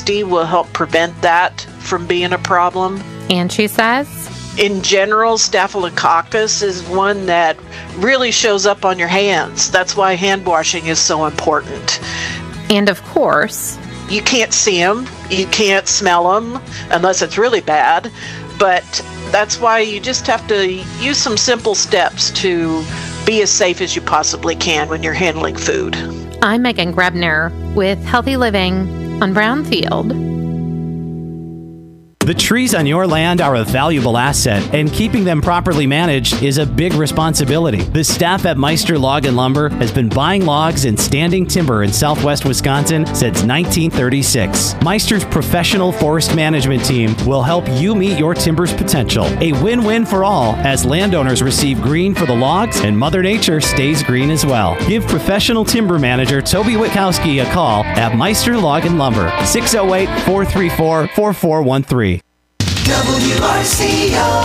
360 will help prevent that from being a problem. And she says, in general, Staphylococcus is one that really shows up on your hands. That's why hand washing is so important. And of course, you can't see them, you can't smell them unless it's really bad, but that's why you just have to use some simple steps to be as safe as you possibly can when you're handling food. I'm Megan Grebner with Healthy Living on Brownfield. The trees on your land are a valuable asset, and keeping them properly managed is a big responsibility. The staff at Meister Log and Lumber has been buying logs and standing timber in southwest Wisconsin since 1936. Meister's professional forest management team will help you meet your timber's potential. A win-win for all, as landowners receive green for the logs and Mother Nature stays green as well. Give professional timber manager Toby Witkowski a call at Meister Log and Lumber, 608-434-4413. WRCO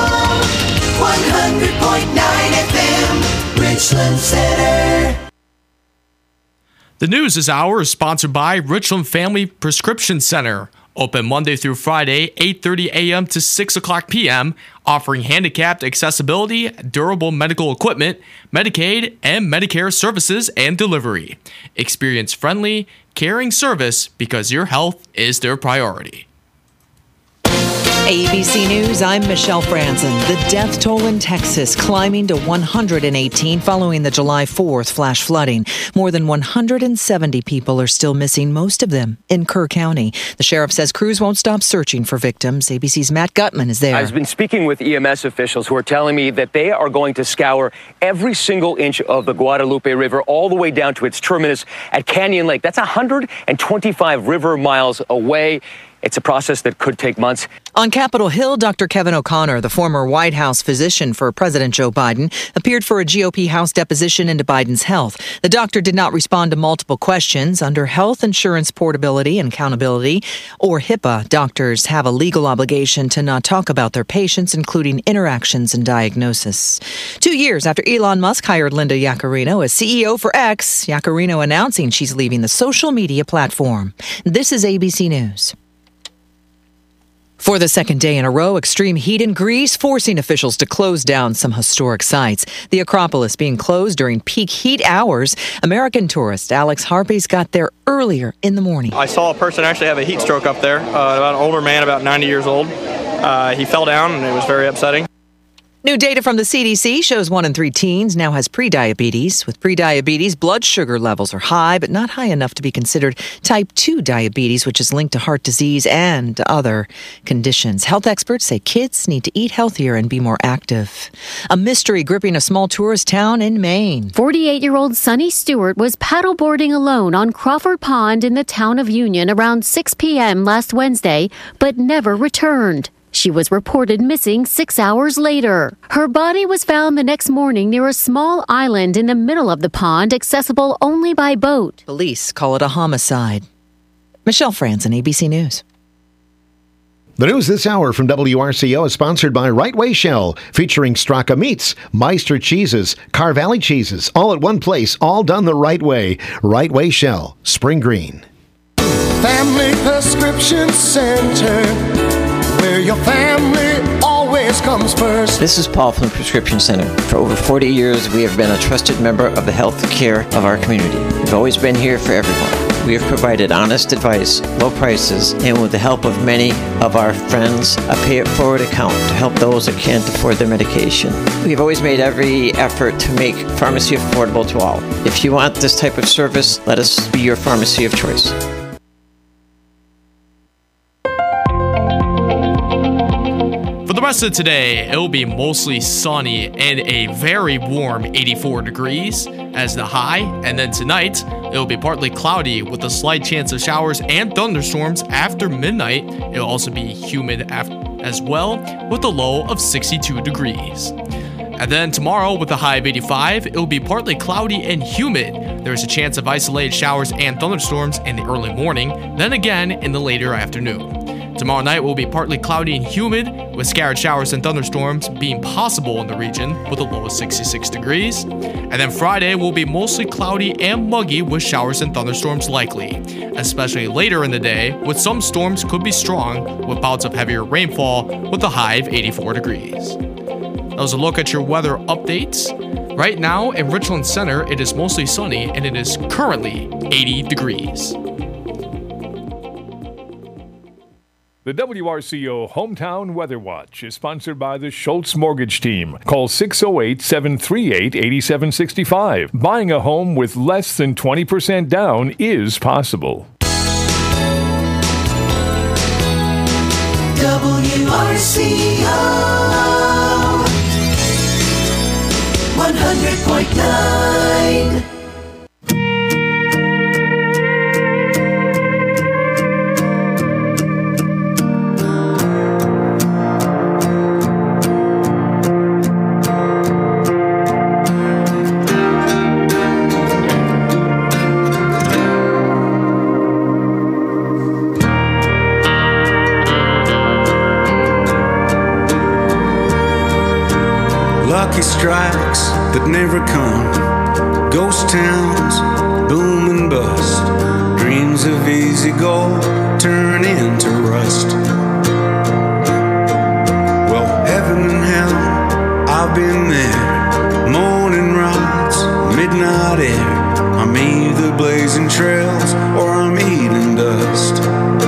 100.9 FM, Richland Center. The News this hour is sponsored by Richland Family Prescription Center. Open Monday through Friday, 8:30 a.m. to 6 o'clock p.m., offering handicapped accessibility, durable medical equipment, Medicaid and Medicare services and delivery. Experience friendly, caring service because your health is their priority. ABC News, I'm Michelle Franzen. The death toll in Texas climbing to 118 following the July 4th flash flooding. More than 170 people are still missing, most of them in Kerr County. The sheriff says crews won't stop searching for victims. ABC's Matt Gutman is there. I've been speaking with EMS officials who are telling me that they are going to scour every single inch of the Guadalupe River all the way down to its terminus at Canyon Lake. That's 125 river miles away. It's a process that could take months. On Capitol Hill, Dr. Kevin O'Connor, the former White House physician for President Joe Biden, appeared for a GOP House deposition into Biden's health. The doctor did not respond to multiple questions. Under health insurance portability and accountability, or HIPAA, doctors have a legal obligation to not talk about their patients, including interactions and diagnosis. 2 years after Elon Musk hired Linda Yaccarino as CEO for X, Yaccarino announcing she's leaving the social media platform. This is ABC News. For the second day in a row, extreme heat in Greece forcing officials to close down some historic sites. The Acropolis being closed during peak heat hours. American tourist Alex Harpy's got there earlier in the morning. I saw a person actually have a heat stroke up there, about an older man, about 90 years old. He fell down and it was very upsetting. New data from the CDC shows 1 in 3 teens now has prediabetes. With prediabetes, blood sugar levels are high, but not high enough to be considered type 2 diabetes, which is linked to heart disease and other conditions. Health experts say kids need to eat healthier and be more active. A mystery gripping a small tourist town in Maine. 48-year-old Sunny Stewart was paddleboarding alone on Crawford Pond in the town of Union around 6 p.m. last Wednesday, but never returned. She was reported missing 6 hours later. Her body was found the next morning near a small island in the middle of the pond, accessible only by boat. Police call it a homicide. Michelle Franzen, ABC News. The news this hour from WRCO is sponsored by Right Way Shell, featuring Straka Meats, Meister Cheeses, Car Valley Cheeses, all at one place, all done the right way. Right Way Shell, Spring Green. Family Prescription Center, where your family always comes first. This is Paul from the Prescription Center. For over 40 years, we have been a trusted member of the health care of our community. We've always been here for everyone. We have provided honest advice, low prices, and with the help of many of our friends, a pay-it-forward account to help those that can't afford their medication. We've always made every effort to make pharmacy affordable to all. If you want this type of service, let us be your pharmacy of choice. For the rest of today, it will be mostly sunny and a very warm 84 degrees as the high. And then tonight, it will be partly cloudy with a slight chance of showers and thunderstorms after midnight. It will also be humid as well with a low of 62 degrees. And then tomorrow, with a high of 85, it will be partly cloudy and humid. There is a chance of isolated showers and thunderstorms in the early morning, then again in the later afternoon. Tomorrow night will be partly cloudy and humid, with scattered showers and thunderstorms being possible in the region with a low of 66 degrees. And then Friday will be mostly cloudy and muggy with showers and thunderstorms likely, especially later in the day, with some storms could be strong with bouts of heavier rainfall with a high of 84 degrees. That was a look at your weather updates. Right now in Richland Center, it is mostly sunny and it is currently 80 degrees. The WRCO Hometown Weather Watch is sponsored by the Schultz Mortgage Team. Call 608-738-8765. Buying a home with less than 20% down is possible. WRCO 100.9. Lucky strikes that never come, ghost towns, boom and bust, dreams of easy gold turn into rust. Well, heaven and hell, I've been there, morning rides, midnight air, I'm either blazing trails or I'm eating dust.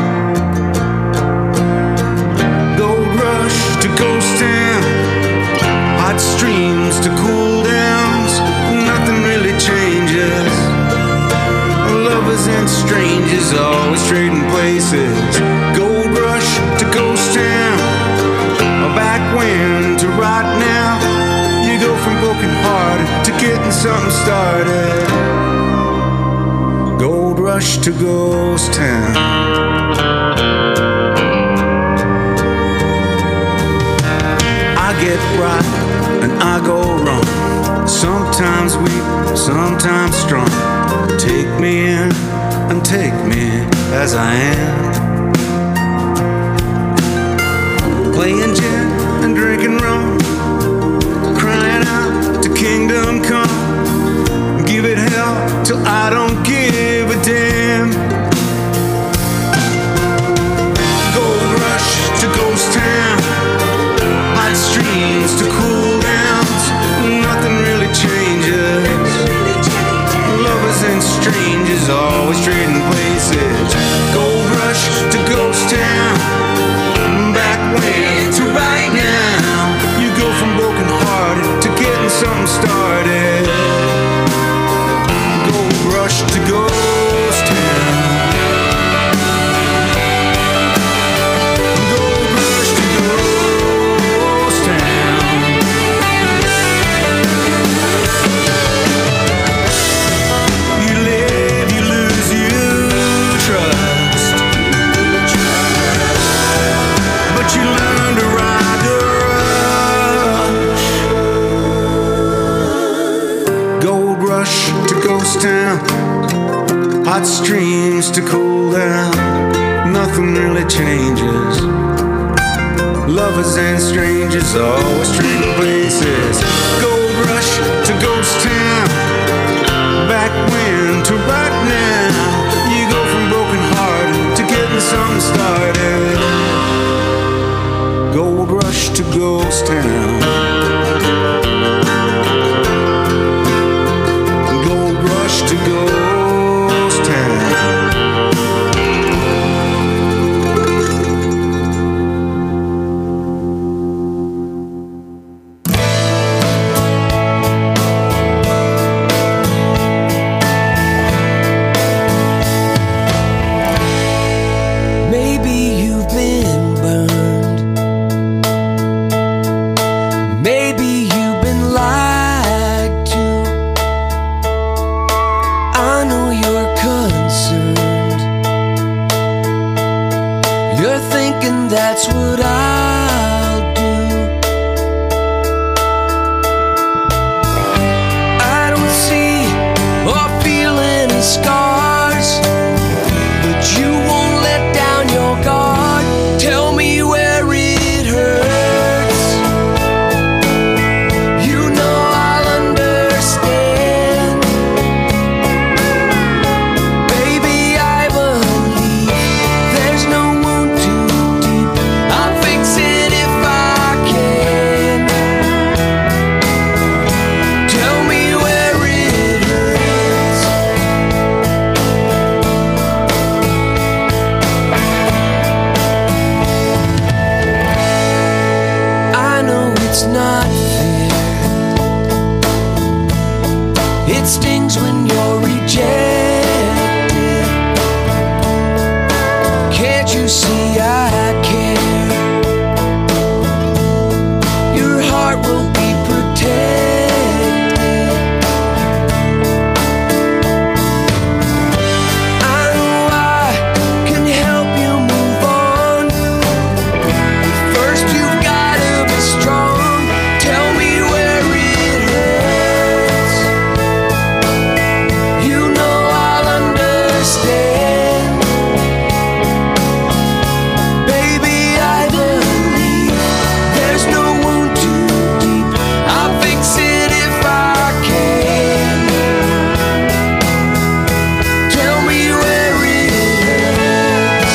Gold rush to ghost town, hot streams to cool downs, nothing really changes. Lovers and strangers always trading places. Gold rush to ghost town, back when to right now. You go from broken hearted to getting something started. Gold rush to ghost town. I get right and I go wrong, sometimes weak, sometimes strong. Take me in and take me as I am, playing gin and drinking rum, crying out to kingdom come. Give it hell till I don't give a damn. Gold rush to ghost town, hot streams to cool downs, nothing really changes. Lovers and strangers always trading places. Gold rush to ghost town, back when to right now. You go from broken hearted to getting something started. Gold rush to ghost town. Gold rush to ghost town. You live, you lose, you trust, but you learn to ride the rush. Gold rush to ghost town, hot streams to cool down, nothing really changes. Lovers and strangers always trading places. Gold rush to ghost town, back when to right now. You go from broken hearted to getting something started. Gold rush to ghost town. Gold rush to ghost town. Maybe you've been burned. Maybe you've been lied to. I know you're concerned. You're thinking that's what I'll do. I don't see or feel any scars, but you won't let down your guard. you see I care? Your heart will be protected. I know I can help you move on. First you've gotta be strong. Tell me where it hurts. You know I'll understand. Baby, I believe there's no wound too deep. I'll fix it if I can. Tell me where it hurts.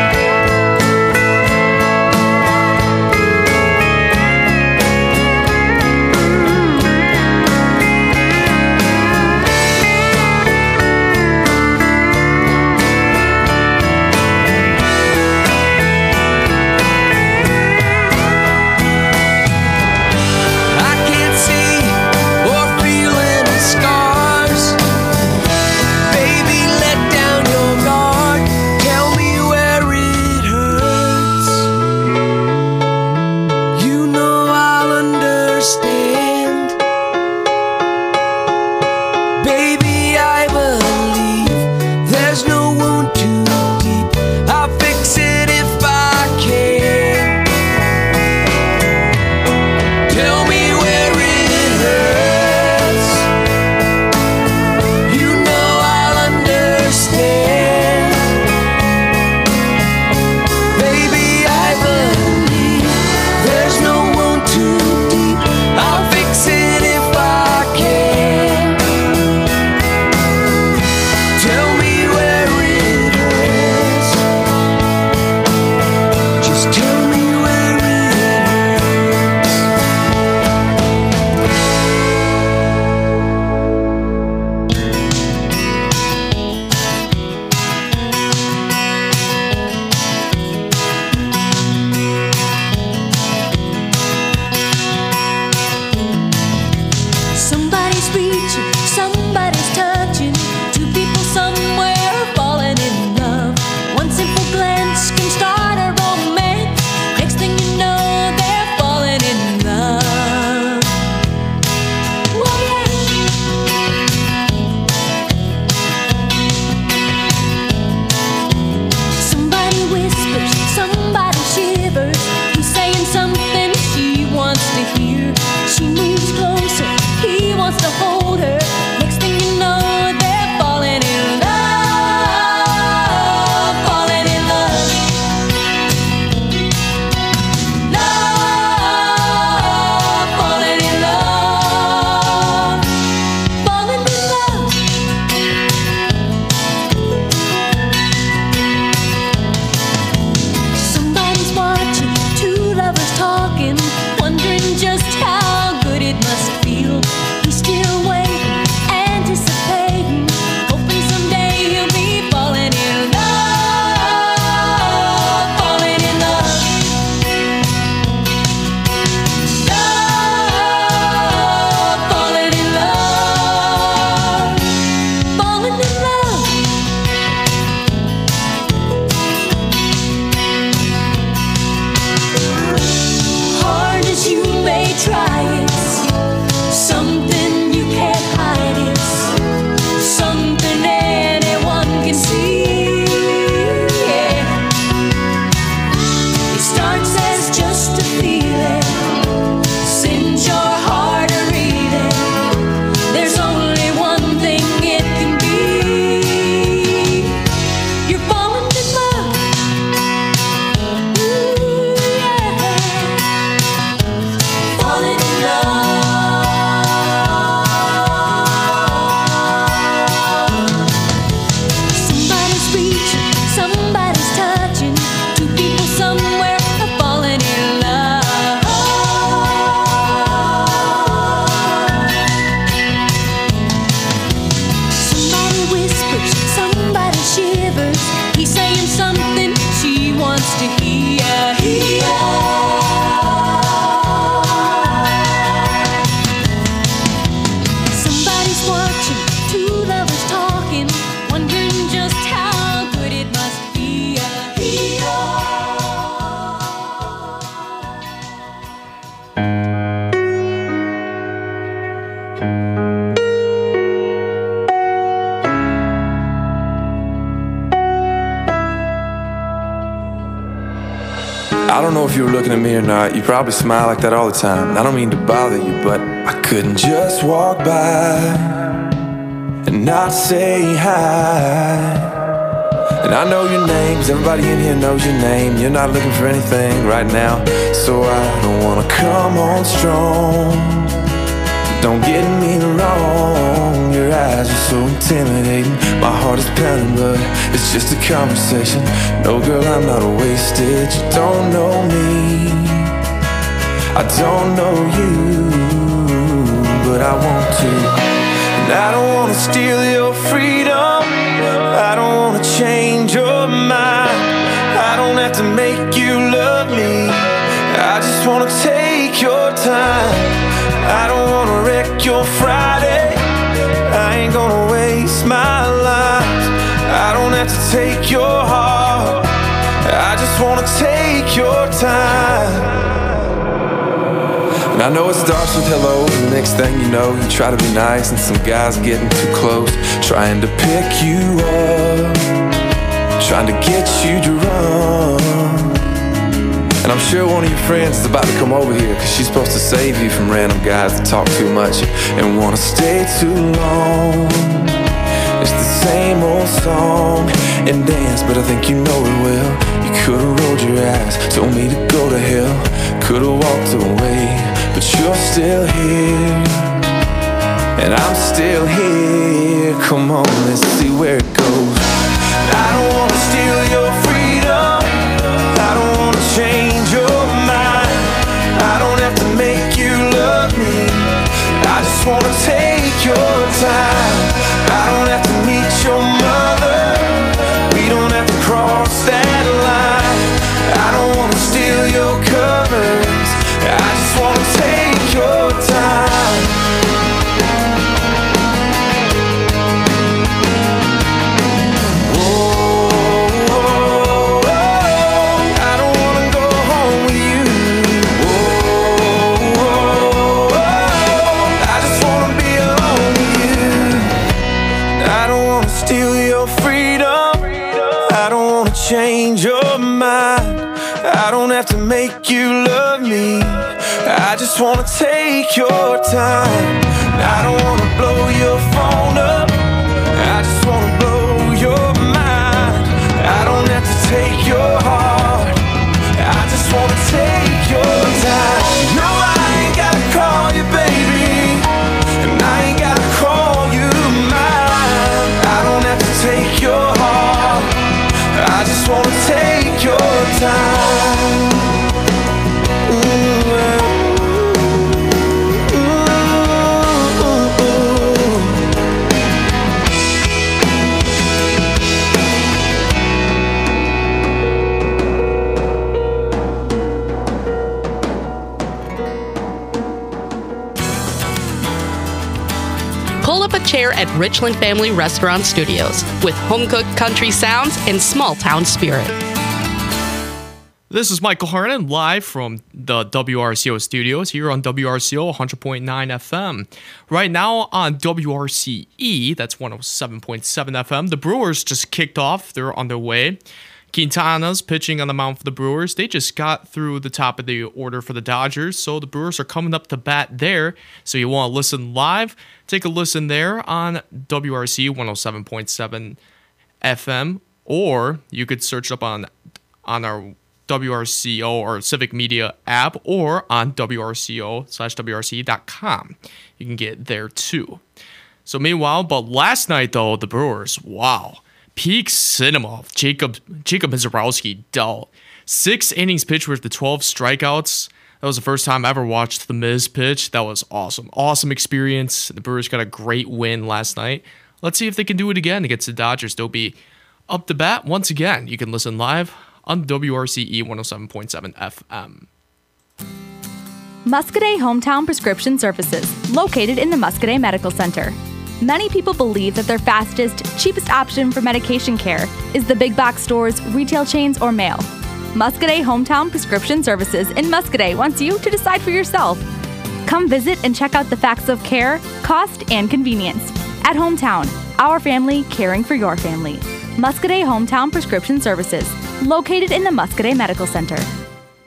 I can't see or feel any scars. Baby, let down your guard. Tell me where it hurts. You know I'll understand. Baby, I believe there's no wound too deep. I'll fix it if I can. Tell me where it hurts. You know I'll understand. Baby, I believe there's no wound too deep. I'll fix it if I can. Tell me where it hurts. Just tell me where it hurts. Somebody's reaching, somebody's touching. Two people somewhere falling in love. One simple glance can start a romance. Next thing you know, they're falling in love. Whoa, yeah. Somebody whispers, somebody shivers. He's saying something she wants to hear. She moves closer, he wants to hold her. Next thing you know, they're falling in love. Falling in love. Love. Falling in love. Falling in love. Somebody's watching, two lovers talking, wondering just how good it must feel. He's still waiting, anticipating, hoping someday he'll be falling in love. Falling in love. Love. Falling in love. Falling in love. Hard as you may try, it's something you can't hide. It's something anyone can see. Yeah. It starts as just a feeling, sends your heart a reeling. There's only one thing it can be. You're falling in love. Ooh, yeah. Falling in love. Somebody's reaching, somebody's touching. Two people somewhere are falling in love. Somebody whispers, somebody shivers. He's saying something she wants to hear. Somebody's watching, two lovers talking, wondering just how good it must be. I don't know if you were looking at me or not. You probably smile like that all the time. And I don't mean to bother you, but I couldn't just walk by and not say hi. And I know your name, 'cause everybody in here knows your name. You're not looking for anything right now, so I don't wanna come on strong. Don't get me wrong, your eyes are so intimidating. My heart is pounding, but it's just a conversation. No, girl, I'm not wasted. You don't know me, I don't know you, but I want to. And I don't wanna steal your freedom, I don't wanna change your mind. I don't have to make you love me, I just wanna take your time. I don't wanna wreck your Friday, I ain't gonna waste my life. I don't have to take your heart, I just wanna take your time. And I know it starts with hello, and the next thing you know, you try to be nice, and some guy's getting too close, trying to pick you up, trying to get you to run. And I'm sure one of your friends is about to come over here, 'cause she's supposed to save you from random guys that talk too much and wanna stay too long. It's the same old song and dance, but I think you know it well. You could've rolled your eyes, told me to go to hell, could've walked away, but you're still here, and I'm still here. Come on, let's see where it goes. I don't wanna steal your freedom, I don't wanna change your mind. I don't have to make you love me, I just wanna take your time. I don't have to meet your mother, we don't have to cross that line. I don't wanna steal your covers, I just wanna take your time. Change your mind, I don't have to make you love me, I just wanna take your time. I don't wanna blow your phone up, I just wanna blow your mind. I don't have to take your heart, I just wanna take your time. No, I ain't gotta call you baby, and I ain't gotta call you mine. I don't have to take your heart, I just wanna take your time. Pull up a chair at Richland Family Restaurant Studios with home-cooked country sounds and small-town spirit. This is Michael Harnan live from the WRCO studios here on WRCO 100.9 FM. Right now on WRCE, that's 107.7 FM, the Brewers just kicked off. They're on their way. Quintana's pitching on the mound for the Brewers. They just got through the top of the order for the Dodgers, so the Brewers are coming up to bat there. So you want to listen live, take a listen there on WRC 107.7 FM, or you could search it up on our WRCO or Civic Media app, or on WRCO/WRC.com. You can get there too. So meanwhile, but last night though, the Brewers, wow. Peak cinema of Jacob Mizorowski dealt. 6 innings pitched with the 12 strikeouts. That was the first time I ever watched the Miz pitch. That was awesome. Awesome experience. The Brewers got a great win last night. Let's see if they can do it again against the Dodgers. They'll be up to bat once again. You can listen live on WRCE 107.7 FM. Muscadet Hometown Prescription Services, located in the Muscadet Medical Center. Many people believe that their fastest, cheapest option for medication care is the big box stores, retail chains, or mail. Muscadet Hometown Prescription Services in Muscadet wants you to decide for yourself. Come visit and check out the facts of care, cost, and convenience. At Hometown, our family caring for your family. Muscadet Hometown Prescription Services, located in the Muscadet Medical Center.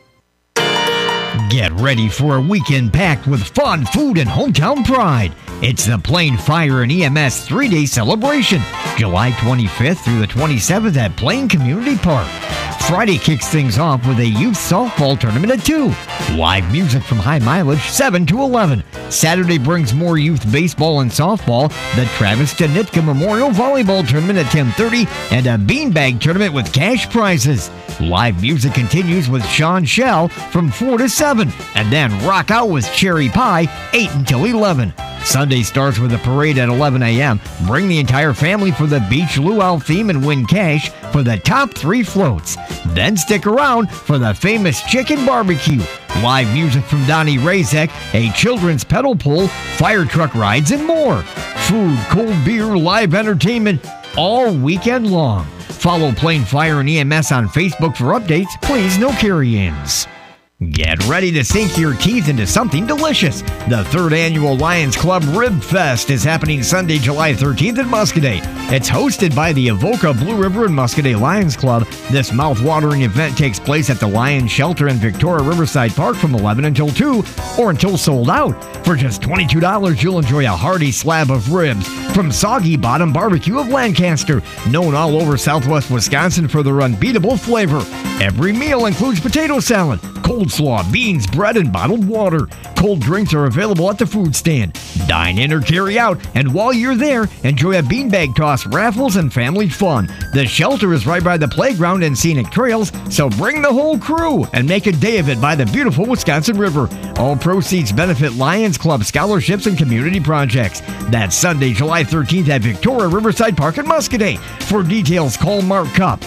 Get ready for a weekend packed with fun, food, and hometown pride. It's the Plain Fire and EMS 3-day celebration, July 25th through the 27th at Plain Community Park. Friday kicks things off with a youth softball tournament at 2. Live music from High Mileage 7 to 11. Saturday brings more youth baseball and softball, the Travis Danitka Memorial Volleyball Tournament at 10:30, and a beanbag tournament with cash prizes. Live music continues with Sean Shell from 4 to 7, and then rock out with Cherry Pie 8 until 11. Sunday starts with a parade at 11 a.m. Bring the entire family for the Beach Luau theme and win cash for the top 3 floats. Then stick around for the famous chicken barbecue. Live music from Donnie Razek, a children's pedal pull, fire truck rides, and more. Food, cold beer, live entertainment all weekend long. Follow Plain Fire and EMS on Facebook for updates. Please, no carry-ins. Get ready to sink your teeth into something delicious. The 3rd annual Lions Club Rib Fest is happening Sunday, July 13th in Muscoda. It's hosted by the Avoca Blue River and Muscoda Lions Club. This mouth-watering event takes place at the Lions Shelter in Victoria Riverside Park from 11 until 2 or until sold out. For just $22, you'll enjoy a hearty slab of ribs from Soggy Bottom Barbecue of Lancaster, known all over southwest Wisconsin for their unbeatable flavor. Every meal includes potato salad, coleslaw, beans, bread, and bottled water. Cold drinks are available at the food stand. Dine in or carry out, and while you're there, enjoy a beanbag toss, raffles, and family fun. The shelter is right by the playground and scenic trails, so bring the whole crew and make a day of it by the beautiful Wisconsin River. All proceeds benefit Lions Club scholarships and community projects. That's Sunday, July 13th at Victoria Riverside Park in Muscoda. For details, call Mark Cup,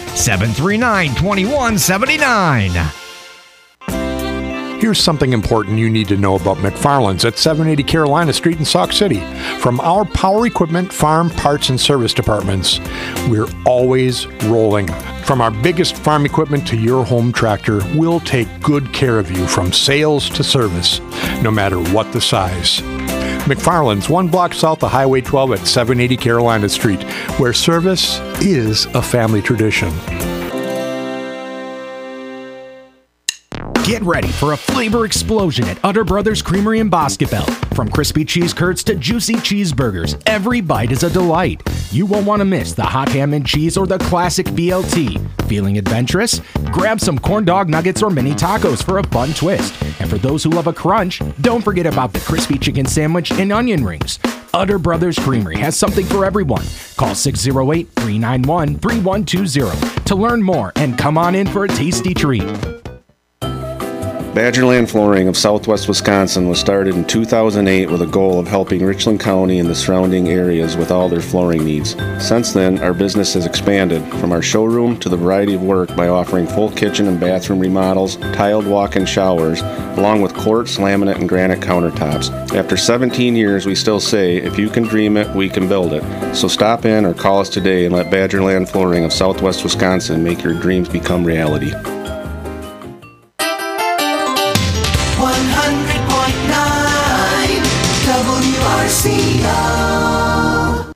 739-2179. Here's something important you need to know about McFarland's at 780 Carolina Street in Sauk City. From our power equipment, farm, parts, and service departments, we're always rolling. From our biggest farm equipment to your home tractor, we'll take good care of you from sales to service, no matter what the size. McFarland's, 1 block south of Highway 12 at 780 Carolina Street, where service is a family tradition. Get ready for a flavor explosion at Utter Brothers Creamery in Boscobel. From crispy cheese curds to juicy cheeseburgers, every bite is a delight. You won't want to miss the hot ham and cheese or the classic BLT. Feeling adventurous? Grab some corn dog nuggets or mini tacos for a fun twist. And for those who love a crunch, don't forget about the crispy chicken sandwich and onion rings. Utter Brothers Creamery has something for everyone. Call 608-391-3120 to learn more and come on in for a tasty treat. Badgerland Flooring of Southwest Wisconsin was started in 2008 with a goal of helping Richland County and the surrounding areas with all their flooring needs. Since then, our business has expanded from our showroom to the variety of work by offering full kitchen and bathroom remodels, tiled walk-in showers, along with quartz, laminate, and granite countertops. After 17 years, we still say, if you can dream it, we can build it. So stop in or call us today and let Badgerland Flooring of Southwest Wisconsin make your dreams become reality. 100.9 WRCO.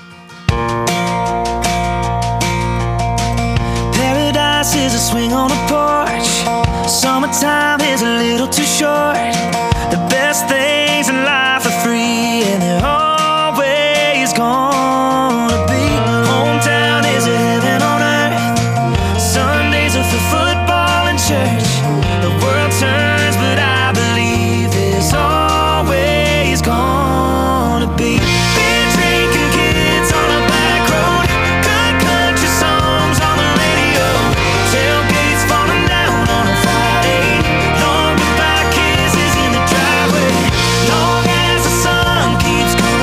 Paradise is a swing on a porch. Summertime is a little too short. The best things in life are free, and they're always gonna be. Hometown is a heaven on earth. Sundays are for football and church. The world turns, but I believe there's always gonna be. Beer drinking kids on a back road. Good country songs on the radio. Tailgates falling down on a Friday. Long goodbye kisses in the driveway. Long as the sun keeps coming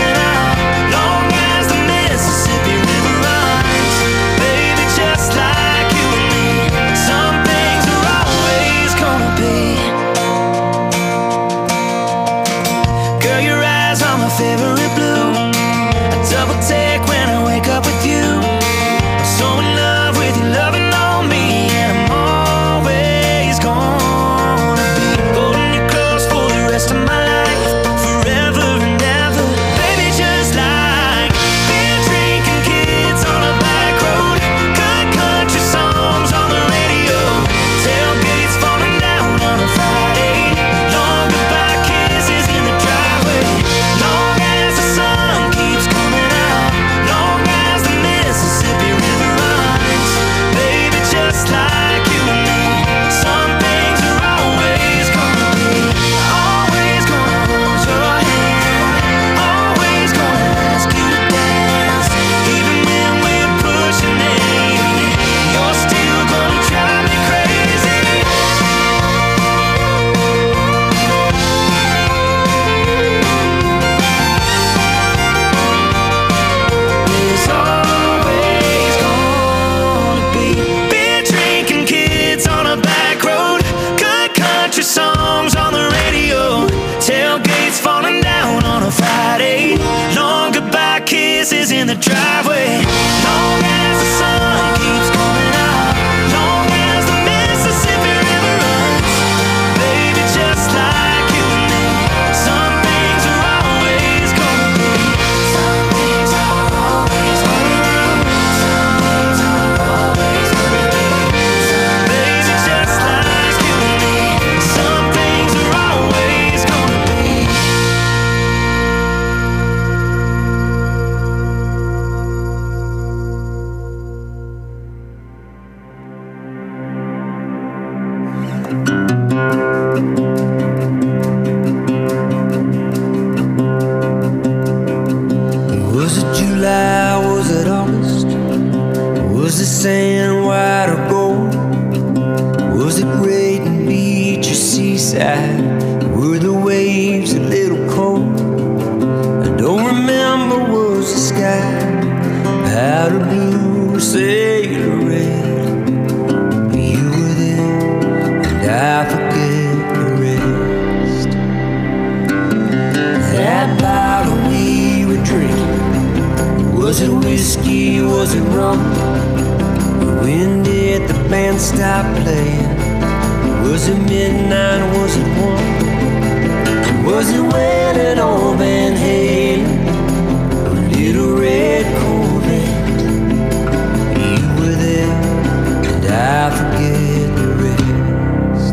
Was it July? Was it August? Was the sand white or gold? Was it Braden Beach or Seaside? Were the waves a little cold? I don't remember. Was the sky powder blue or sailor red? You were there and I forget the rest. That bottle we were drinking, was it whiskey? Was it rum? When did the band stop playing? Was it midnight? Was it 1? Was it when an old Van Halen, a little red Corvette? You were there and I forget the rest.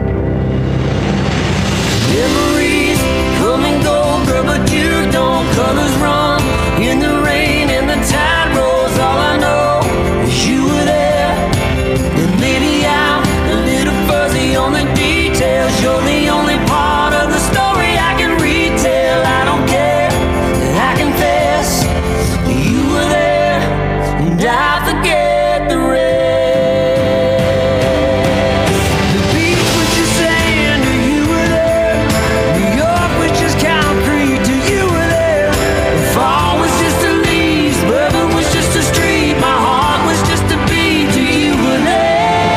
Memories come and go, girl, but you don't. Colors run in the rain and the tide rolls. All I know is you were there. And maybe I'm a little fuzzy on the details. You're the only part of the story I can retell. I don't care, I confess, you were there, and I forget the rest. The beach was just sand, you were there. New York was just concrete, you were there. The fall was just the leaves, Bourbon was just a street. My heart was just a beat, you were there.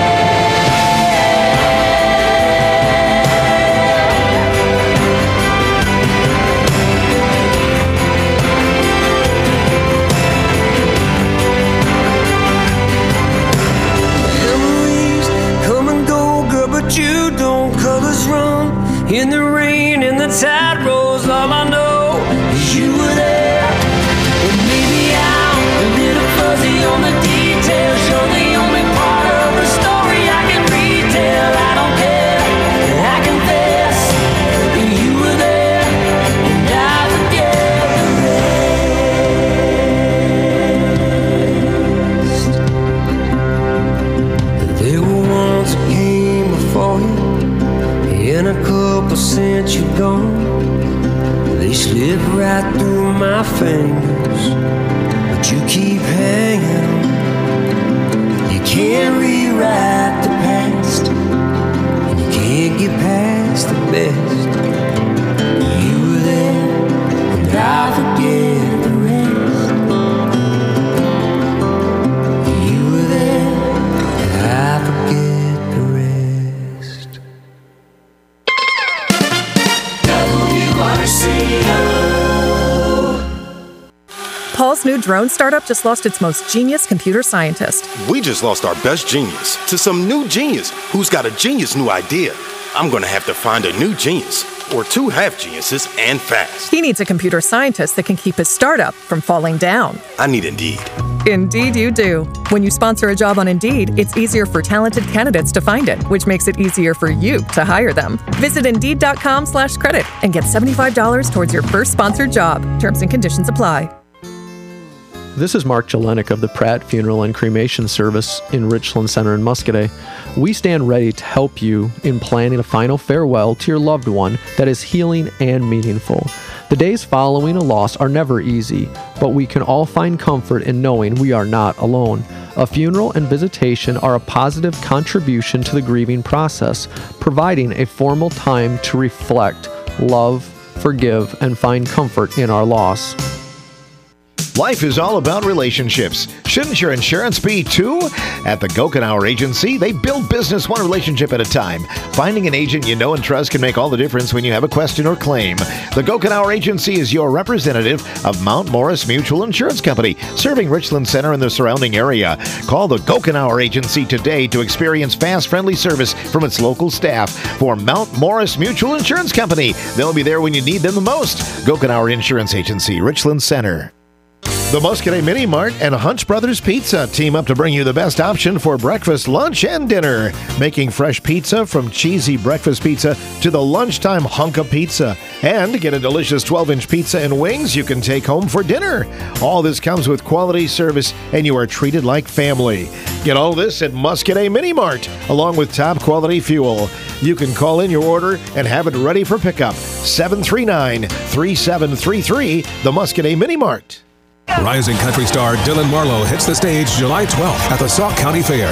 Memories come and go, girl, but you don't. Colors run in the rain and the tide rolls. All I know is you were there. And maybe I'm a little fuzzy on the details. You're the only part of the story I can retell. I don't care, I confess, you were there, and I forget the rest. There were ones that came before you, and a couple since you're gone. They slip right through my fingers, but you keep hanging on. You can't rewrite the past, and you can't get past the best. You were there, and I forget the rest. You were there, and I forget the rest. Paul's new drone startup just lost its most genius computer scientist. We just lost our best genius to some new genius who's got a genius new idea. I'm going to have to find a new genius, or two half geniuses, and fast. He needs a computer scientist that can keep his startup from falling down. I need Indeed. Indeed you do. When you sponsor a job on Indeed, it's easier for talented candidates to find it, which makes it easier for you to hire them. Visit Indeed.com/credit and get $75 towards your first sponsored job. Terms and conditions apply. This is Mark Jelenik of the Pratt Funeral and Cremation Service in Richland Center in Muscoda. We stand ready to help you in planning a final farewell to your loved one that is healing and meaningful. The days following a loss are never easy, but we can all find comfort in knowing we are not alone. A funeral and visitation are a positive contribution to the grieving process, providing a formal time to reflect, love, forgive, and find comfort in our loss. Life is all about relationships. Shouldn't your insurance be too? At the Gokenauer Agency, they build business one relationship at a time. Finding an agent you know and trust can make all the difference when you have a question or claim. The Gokenauer Agency is your representative of Mount Morris Mutual Insurance Company, serving Richland Center and the surrounding area. Call the Gokenauer Agency today to experience fast, friendly service from its local staff. For Mount Morris Mutual Insurance Company, they'll be there when you need them the most. Gokenauer Insurance Agency, Richland Center. The Muscoda Mini Mart and Hunch Brothers Pizza team up to bring you the best option for breakfast, lunch, and dinner. Making fresh pizza from cheesy breakfast pizza to the lunchtime hunk of pizza. And get a delicious 12-inch pizza and wings you can take home for dinner. All this comes with quality service, and you are treated like family. Get all this at Muscoda Mini Mart, along with top quality fuel. You can call in your order and have it ready for pickup. 739-3733, the Muscadet Mini Mart. Rising country star Dylan Marlowe hits the stage July 12th at the Sauk County Fair.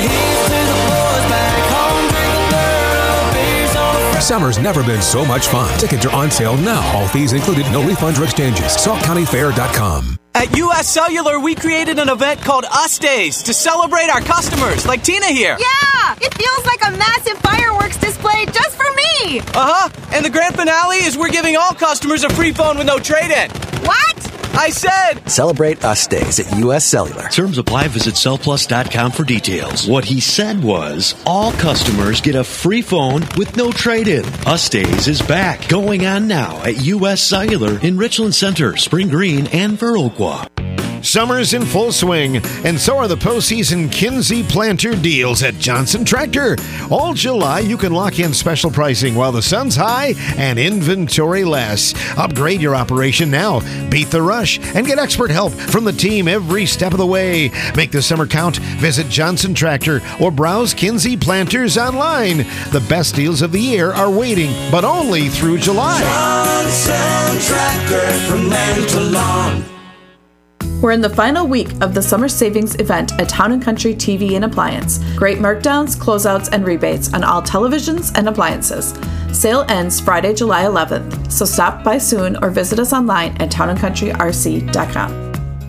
Summer's never been so much fun. Tickets are on sale now. All fees included, no refunds or exchanges. SaukCountyFair.com. At U.S. Cellular, we created an event called Us Days to celebrate our customers, like Tina here. Yeah! It feels like a massive fireworks display just for me! Uh-huh. And the grand finale is we're giving all customers a free phone with no trade-in. What? I said! Celebrate Us Days at U.S. Cellular. Terms apply. Visit cellplus.com for details. What he said was, all customers get a free phone with no trade-in. Us Days is back. Going on now at U.S. Cellular in Richland Center, Spring Green, and Viroqua. Summer's in full swing, and so are the postseason Kinsey planter deals at Johnson Tractor. All July, you can lock in special pricing while the sun's high and inventory less. Upgrade your operation now. Beat the rush and get expert help from the team every step of the way. Make the summer count. Visit Johnson Tractor or browse Kinsey Planters online. The best deals of the year are waiting, but only through July. Johnson Tractor, from land to lawn. We're in the final week of the summer savings event at Town & Country TV and Appliance. Great markdowns, closeouts, and rebates on all televisions and appliances. Sale ends Friday, July 11th, so stop by soon or visit us online at townandcountryrc.com.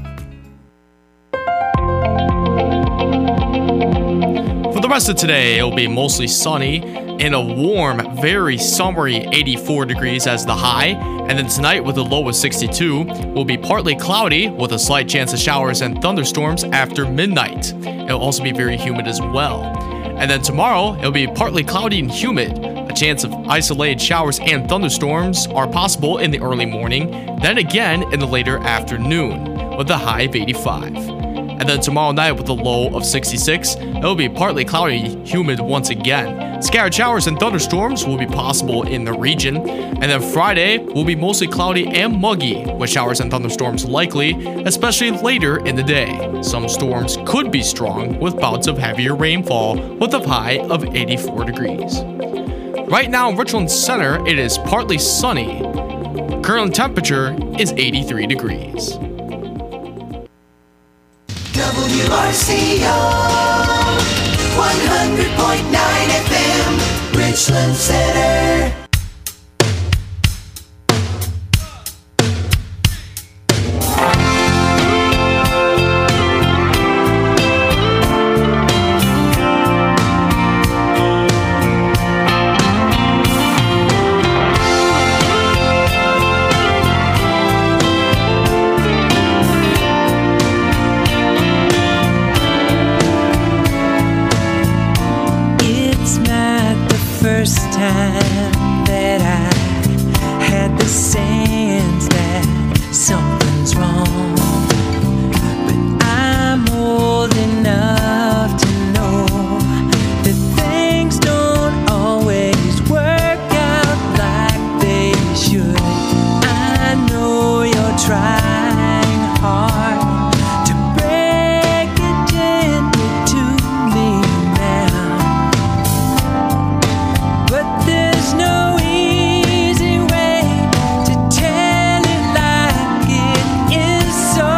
For the rest of today, it'll be mostly sunny and a warm, very summery 84 degrees as the high. And then tonight, with a low of 62, will be partly cloudy with a slight chance of showers and thunderstorms after midnight. It'll also be very humid as well. And then tomorrow, it'll be partly cloudy and humid. A chance of isolated showers and thunderstorms are possible in the early morning, then again in the later afternoon, with a high of 85. And then tomorrow night with a low of 66, it'll be partly cloudy, humid once again. Scattered showers and thunderstorms will be possible in the region. And then Friday will be mostly cloudy and muggy, with showers and thunderstorms likely, especially later in the day. Some storms could be strong with bouts of heavier rainfall with a high of 84 degrees. Right now in Richland Center, it is partly sunny. Current temperature is 83 degrees. WRCO 100.9 FM, Richland Center. First time that I had the sense that something's wrong, but I'm old enough to know that things don't always work out like they should. I know you're trying hard to break it gently to me now. But there's no easy way to tell it like it is, so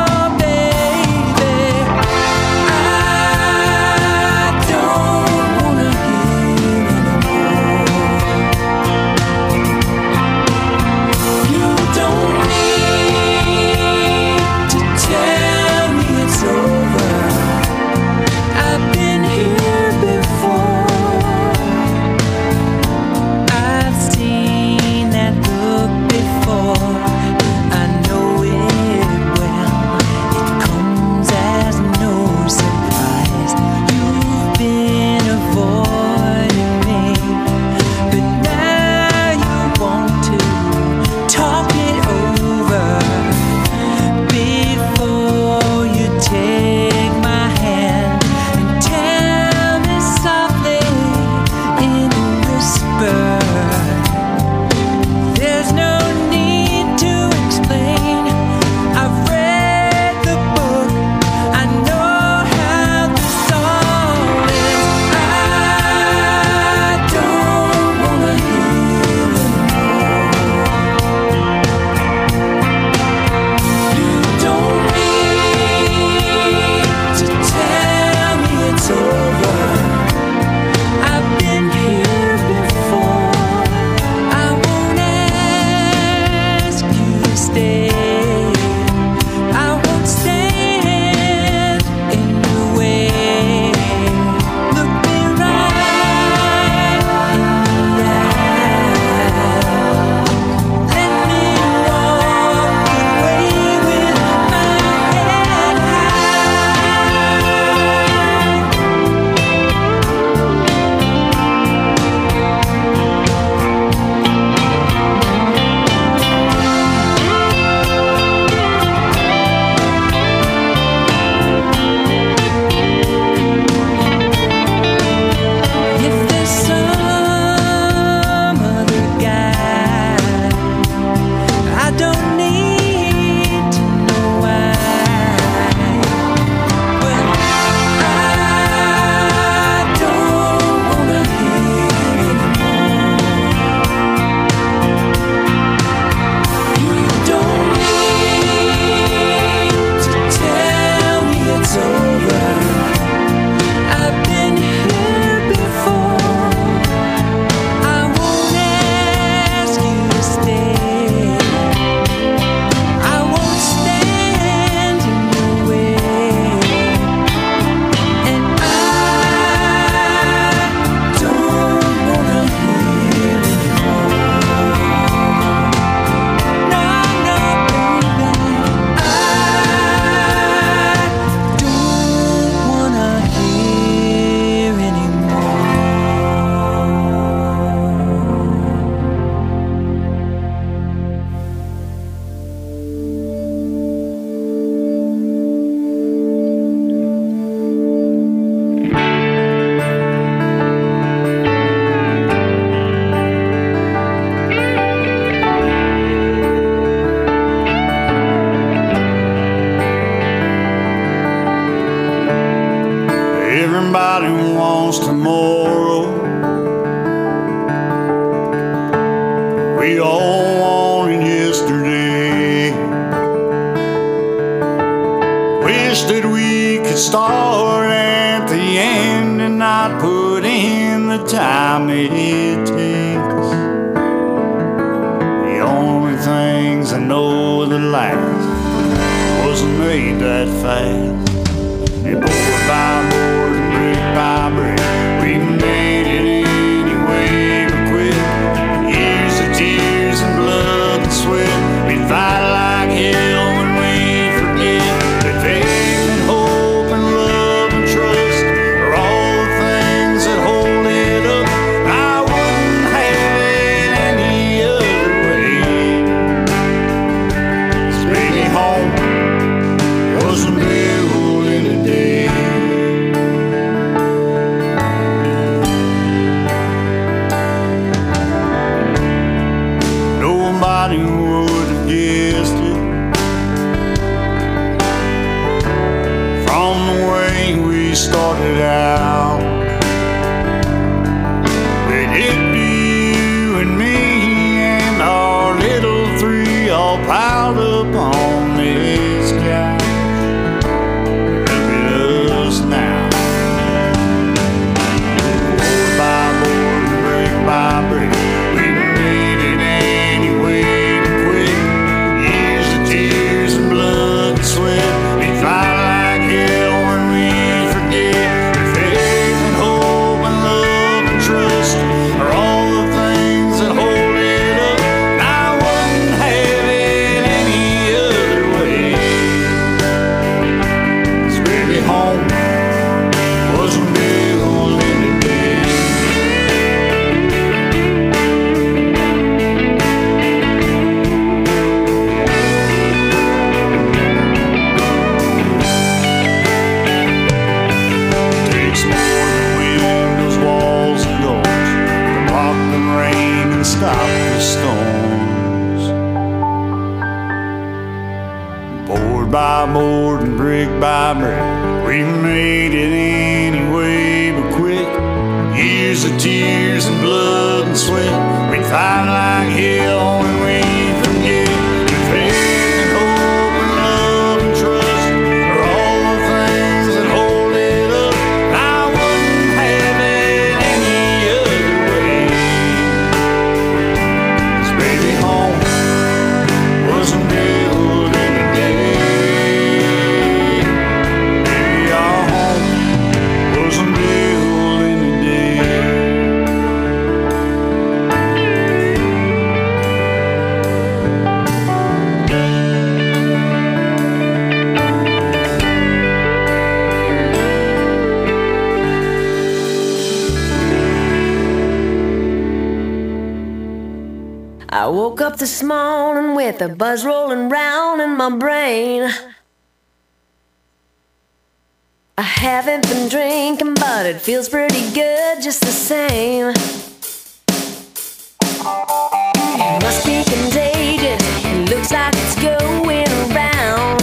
time it takes. The only things I know that last wasn't made that fast. And board by board and brick by brick, we made it anyway but quit. Years of tears and blood and sweat, we fight like hell when we forget that faith and hope and love and trust are all the things that hold it up. I wouldn't have it any other way. 'Cause baby, home wasn't built in a day. Nobody would have guessed it from the way we started out. But it'd be you and me and our little three all piled up on this couch. Look at us now, board by board, brick by brick, we made it anyway but quit. Years of tears and blood and sweat, we fight like hell when we forget that faith and hope and love and trust are all the things that hold it up. And I wouldn't have it any other way. 'Cause baby, home wasn't built in a day. Takes more than windows, walls, and doors to block the rain and stop the storms. Board by board and brick by brick, we made it anyway but quit. Years of tears and blood and sweat, we'd fight like hell when we forget that faith and hope and love and trust are all the things that hold it up. I wouldn't have it any other way. 'Cause baby, home wasn't built in a day. Baby, our home wasn't built in a day. I woke up this morning with a buzz rolling round in my brain. I haven't been drinking, but it feels pretty good just the same. It must be contagious, it looks like it's going around.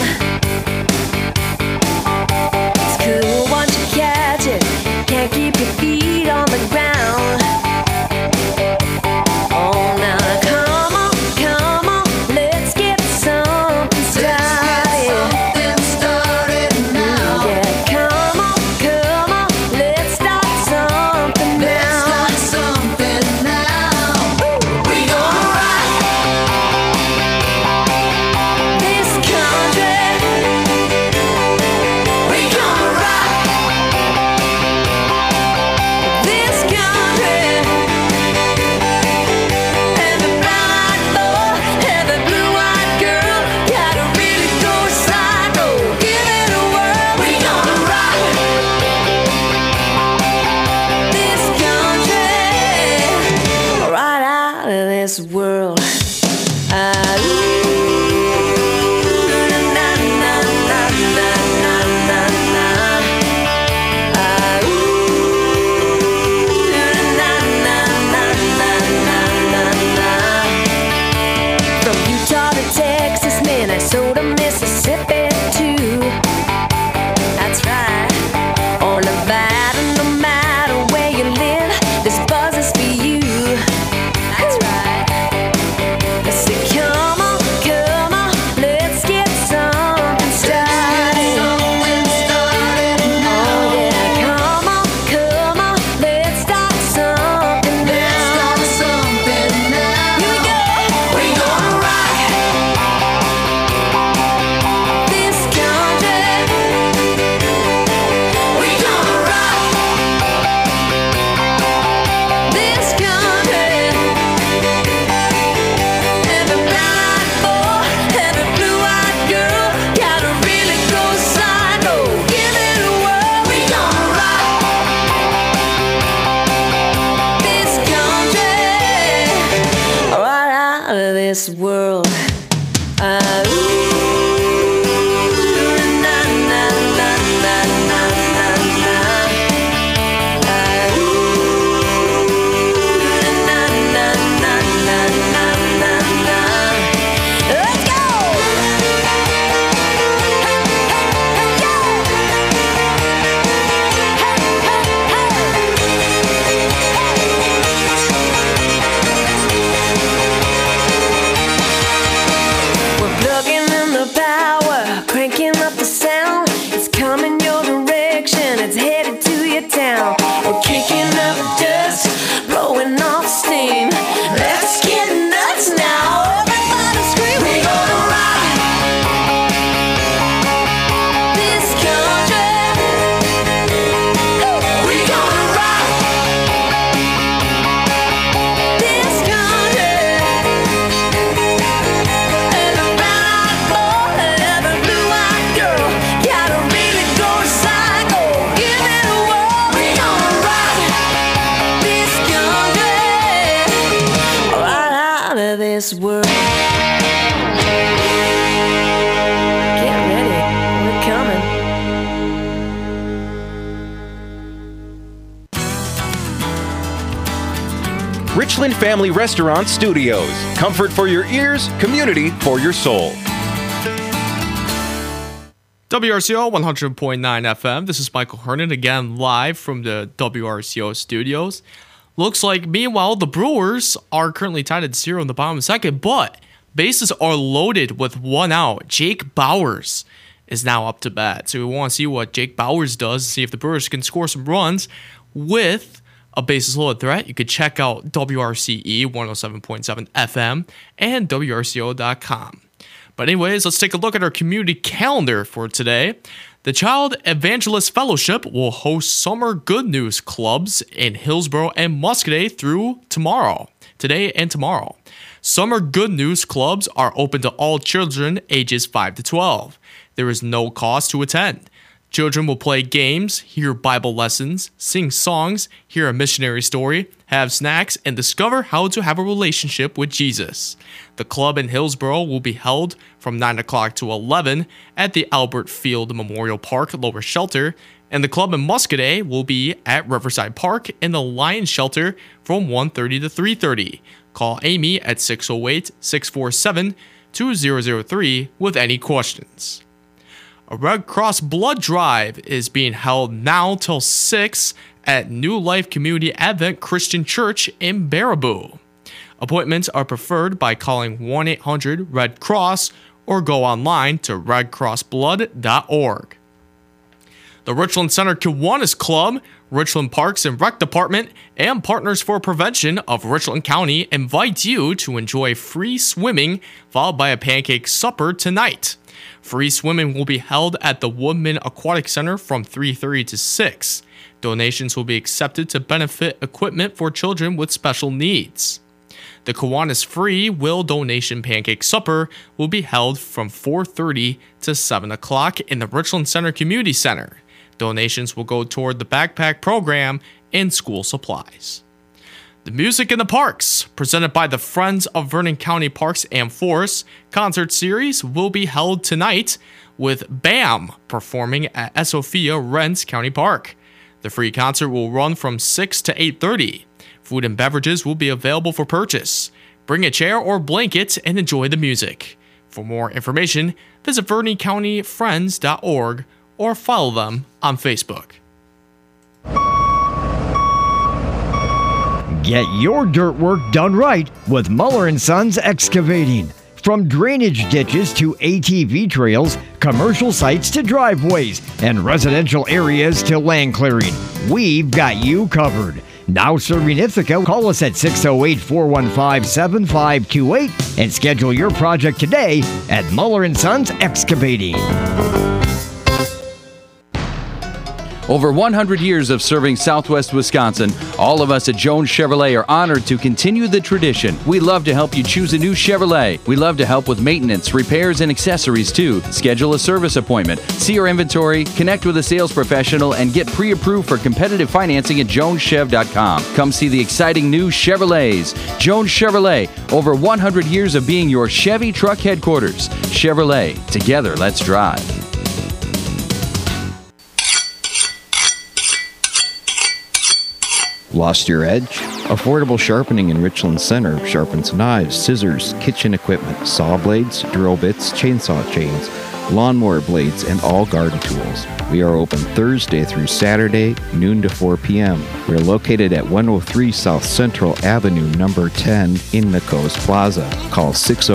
It's cool once you catch it, can't keep your feet on the ground. Oh, now come on, let's get something started. Yeah, come on, let's start something now. We gonna ride this world. We're kicking up dust, blowing off steam. Let's get nuts now. Everybody scream. We're gonna rock this country. We're gonna rock this country. And the brown-eyed boy and the blue-eyed girl gotta really go psycho. Give it a whirl. We're gonna rock this country right out of this world. Get ready, we're coming. Richland Family Restaurant Studios. Comfort for your ears, community for your soul. WRCO 100.9 FM. This is Michael Hernan again live from the WRCO studios. Looks like, meanwhile, the Brewers are currently tied at 0 in the bottom of the second, but bases are loaded with 1 out. Jake Bauers is now up to bat. So we want to see what Jake Bauers does, see if the Brewers can score some runs with a bases loaded threat. You could check out WRCE 107.7 FM and WRCO.com. But anyways, let's take a look at our community calendar for today. The Child Evangelist Fellowship will host Summer Good News Clubs in Hillsborough and Muscoda through today and tomorrow. Summer Good News Clubs are open to all children ages 5 to 12. There is no cost to attend. Children will play games, hear Bible lessons, sing songs, hear a missionary story, have snacks, and discover how to have a relationship with Jesus. The club in Hillsborough will be held from 9 o'clock to 11 at the Albert Field Memorial Park Lower Shelter, and the club in Muscoda will be at Riverside Park in the Lions Shelter from 1:30 to 3:30. Call Amy at 608-647-2003 with any questions. A Red Cross blood drive is being held now till 6 at New Life Community Advent Christian Church in Baraboo. Appointments are preferred by calling 1-800-RED-CROSS or go online to redcrossblood.org. The Richland Center Kiwanis Club, Richland Parks and Rec Department, and Partners for Prevention of Richland County invite you to enjoy free swimming followed by a pancake supper tonight. Free swimming will be held at the Woodman Aquatic Center from 3:30 to 6. Donations will be accepted to benefit equipment for children with special needs. The Kiwanis Free Will Donation Pancake Supper will be held from 4:30 to 7 o'clock in the Richland Center Community Center. Donations will go toward the backpack program and school supplies. The Music in the Parks, presented by the Friends of Vernon County Parks and Forests concert series, will be held tonight with BAM performing at Sophia Renz County Park. The free concert will run from 6 to 8:30. Food and beverages will be available for purchase. Bring a chair or blanket and enjoy the music. For more information, visit VernonCountyFriends.org or follow them on Facebook. Get your dirt work done right with Muller & Sons Excavating. From drainage ditches to ATV trails, commercial sites to driveways, and residential areas to land clearing, we've got you covered. Now serving Ithaca, call us at 608-415-7528 and schedule your project today at Muller & Sons Excavating. Over 100 years of serving Southwest Wisconsin, all of us at Jones Chevrolet are honored to continue the tradition. We love to help you choose a new Chevrolet. We love to help with maintenance, repairs, and accessories too. Schedule a service appointment, see our inventory, connect with a sales professional, and get pre-approved for competitive financing at joneschev.com. Come see the exciting new Chevrolets. Jones Chevrolet, over 100 years of being your Chevy truck headquarters. Chevrolet, together let's drive. Lost your edge? Affordable Sharpening in Richland Center sharpens knives, scissors, kitchen equipment, saw blades, drill bits, chainsaw chains, lawnmower blades, and all garden tools. We are open Thursday through Saturday, noon to 4 p.m. We're located at 103 South Central Avenue, number 10 in Nikos Plaza. Call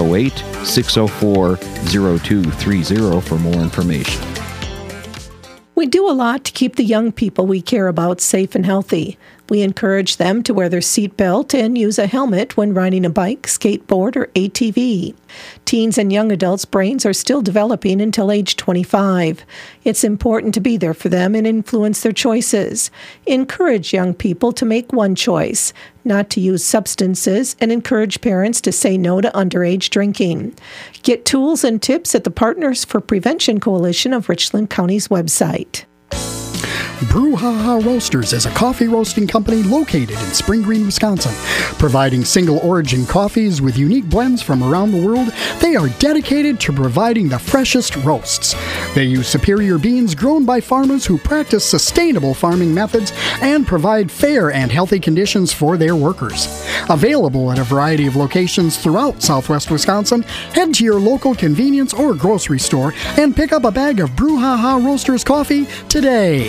608-604-0230 for more information. We do a lot to keep the young people we care about safe and healthy. We encourage them to wear their seatbelt and use a helmet when riding a bike, skateboard, or ATV. Teens and young adults' brains are still developing until age 25. It's important to be there for them and influence their choices. Encourage young people to make one choice, not to use substances, and encourage parents to say no to underage drinking. Get tools and tips at the Partners for Prevention Coalition of Richland County's website. Brouhaha Roasters is a coffee roasting company located in Spring Green, Wisconsin. Providing single-origin coffees with unique blends from around the world, they are dedicated to providing the freshest roasts. They use superior beans grown by farmers who practice sustainable farming methods and provide fair and healthy conditions for their workers. Available at a variety of locations throughout Southwest Wisconsin, head to your local convenience or grocery store and pick up a bag of Brouhaha Roasters coffee today.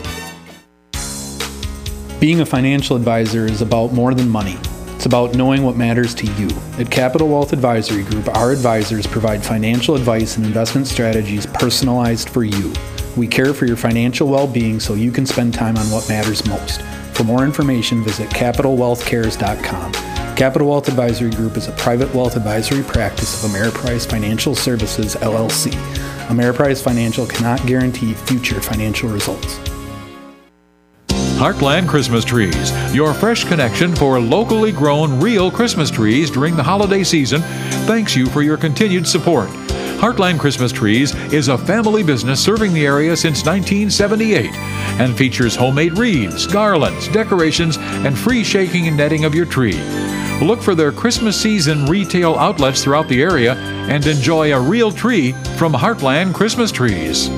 Being a financial advisor is about more than money. It's about knowing what matters to you. At Capital Wealth Advisory Group, our advisors provide financial advice and investment strategies personalized for you. We care for your financial well-being so you can spend time on what matters most. For more information, visit CapitalWealthCares.com. Capital Wealth Advisory Group is a private wealth advisory practice of Ameriprise Financial Services, LLC. Ameriprise Financial cannot guarantee future financial results. Heartland Christmas Trees, your fresh connection for locally grown real Christmas trees during the holiday season, thanks you for your continued support. Heartland Christmas Trees is a family business serving the area since 1978 and features homemade wreaths, garlands, decorations, and free shaking and netting of your tree. Look for their Christmas season retail outlets throughout the area and enjoy a real tree from Heartland Christmas Trees.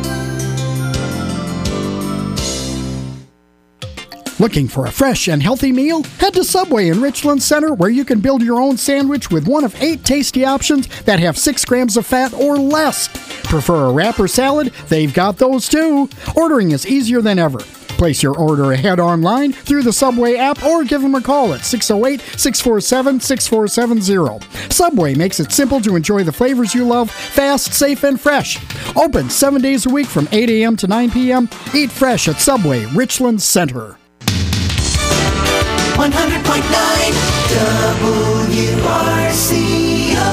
Looking for a fresh and healthy meal? Head to Subway in Richland Center, where you can build your own sandwich with one of 8 tasty options that have 6 grams of fat or less. Prefer a wrap or salad? They've got those too. Ordering is easier than ever. Place your order ahead online through the Subway app or give them a call at 608-647-6470. Subway makes it simple to enjoy the flavors you love, fast, safe, and fresh. Open 7 days a week from 8 a.m. to 9 p.m. Eat fresh at Subway, Richland Center. 100.9 WRCO.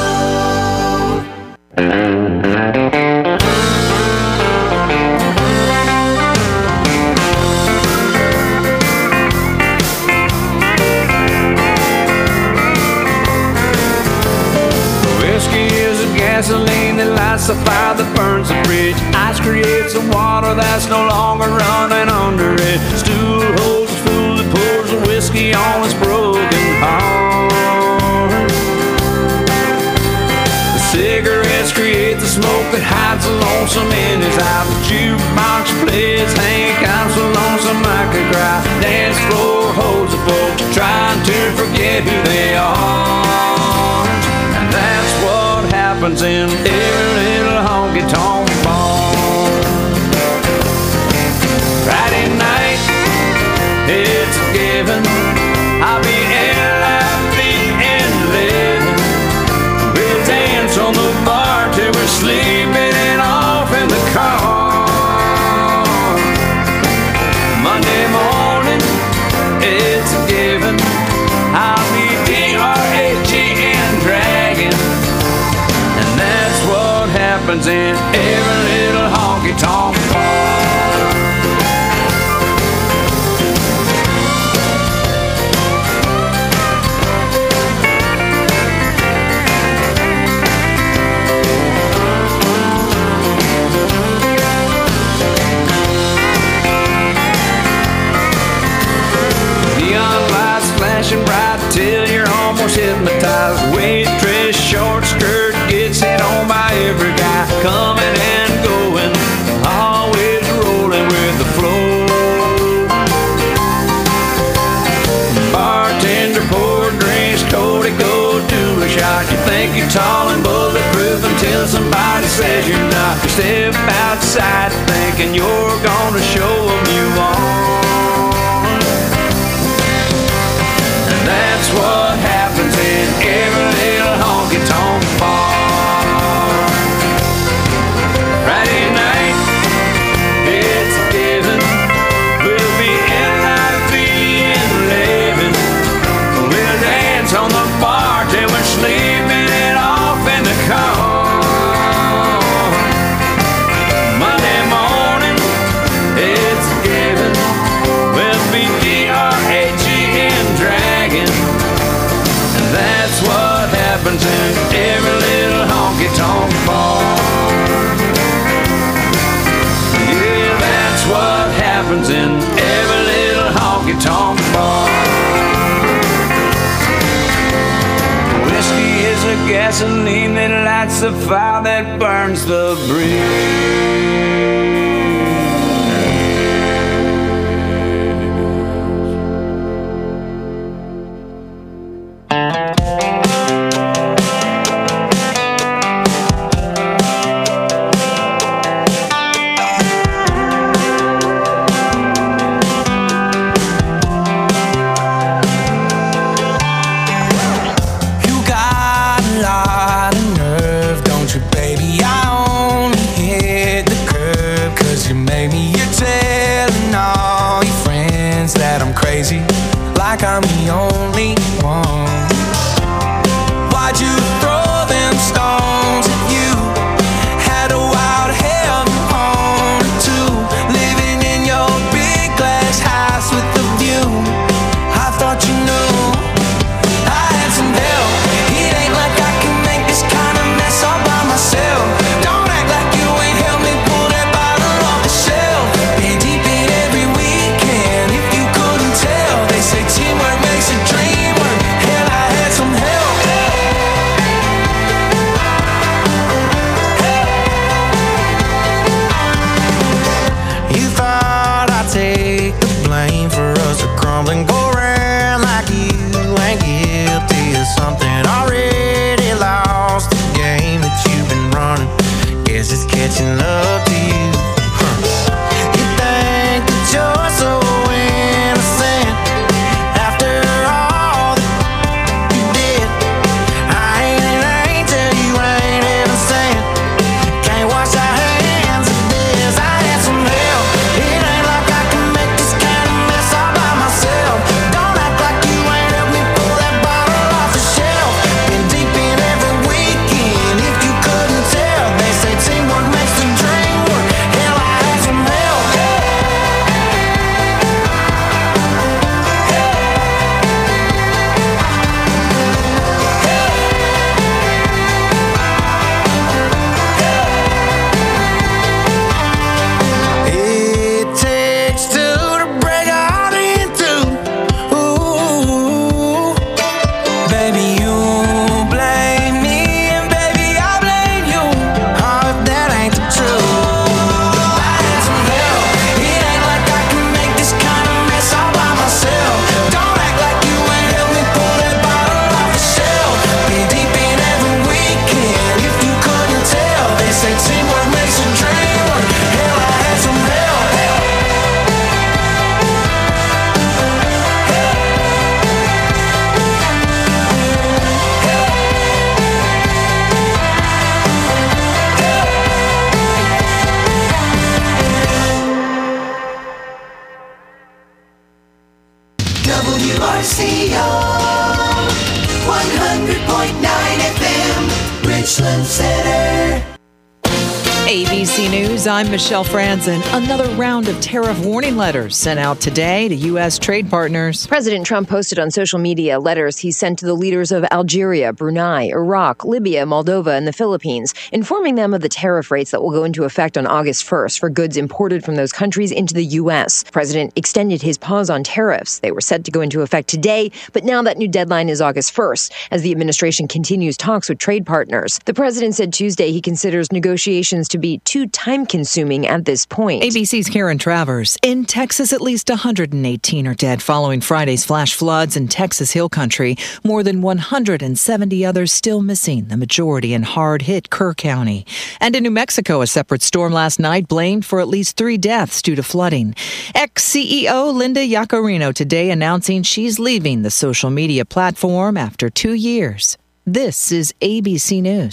Whiskey is a gasoline that lights the fire that burns the bridge. Ice creates the water that's no longer running under it. Stool holds the fool that pours the whiskey on his broken heart. The cigarettes create the smoke that hides the lonesome in his eye. The jukebox plays Hank, I'm so lonesome I could cry. Dance floor holds the folks trying to forget who they are. And that's what happens in every little honky-tonk bar. Friday night, it's a given. I'll be L-I-V-N-11. We'll dance on the bar till we're sleeping and off in the car. Monday morning, it's a given. I'll be D-R-A-G-N dragging. And that's what happens in every little honky-tonk bar. flashing bright till you're almost hypnotized. Waitress, short skirt, gets hit on by every guy. Coming and going, always rolling with the flow. Bartender poured drinks, Cody, go do a shot. You think you're tall and bulletproof until somebody says you're not. You step outside thinking you're gonna show them you are. And that's what happens in every little honky-tonk bar. Friday night, it's a given. We'll be in NIV and living. We'll dance on the bar till we're sleeping it off in the car. Monday morning, it's a given. We'll be D-R-A-G-N dragging. And that's what happens in every little honky-tonk bar. Yeah, that's what happens in every little honky-tonk bar. Whiskey is the gasoline that lights the fire that burns the breeze. You got a lot of nerve, don't you, baby? I only hit the curb 'cause you made me. You're telling all your friends that I'm crazy, like I'm the only one. Why'd you throw them stones at you? Had a wild heaven on it too. Living in your big glass house with the view. I thought you knew I had some help. It ain't like I can make this kind of mess all by myself. Don't act like you ain't helped me pull that bottle off the shelf. Been deep in every weekend, if you couldn't tell. They say teamwork makes a dream work. Hell, I had some help. You thought I'd take the blame for us to crumble and go around like you ain't guilty of something. Already lost the game that you've been running. Guess it's catching up to you. You think that you're so innocent after all that you did. I ain't an angel, you ain't even sent. Can't wash our hands of this. I had some help. It ain't like I can make this kind of mess all by myself. Don't act like you ain't helped me pull that bottle off the shelf. Been deep in every weekend, if you couldn't tell. They say teamwork makes the dream work. Hell, I had some help. It takes two to break a heart in two. Ooh, baby, you blame me, and baby, I blame you. Oh, if that ain't the truth. I had some help. It ain't like I can make this kind of mess all by myself. Don't act like you ain't helped me pull that bottle off the shelf. Been deep in every weekend, if you couldn't tell. They say teamwork makes a dream work. Hell, I had some help. WRCO 100.9 FM, Richland Center. ABC News, I'm Michelle Franzen. Another round of tariff warning letters sent out today to U.S. trade partners. President Trump posted on social media letters he sent to the leaders of Algeria, Brunei, Iraq, Libya, Moldova, and the Philippines, informing them of the tariff rates that will go into effect on August 1st for goods imported from those countries into the U.S. The president extended his pause on tariffs. They were set to go into effect today, but now that new deadline is August 1st, as the administration continues talks with trade partners. The president said Tuesday he considers negotiations to be too time-consuming at this point. ABC's Karen Travers. In Texas, at least 118 are dead following Friday's flash floods in Texas Hill Country. More than 170 others still missing, the majority in hard-hit Kerr County. And in New Mexico, a separate storm last night blamed for at least 3 deaths due to flooding. Ex-CEO Linda Yaccarino today announcing she's leaving the social media platform after 2 years. This is ABC News.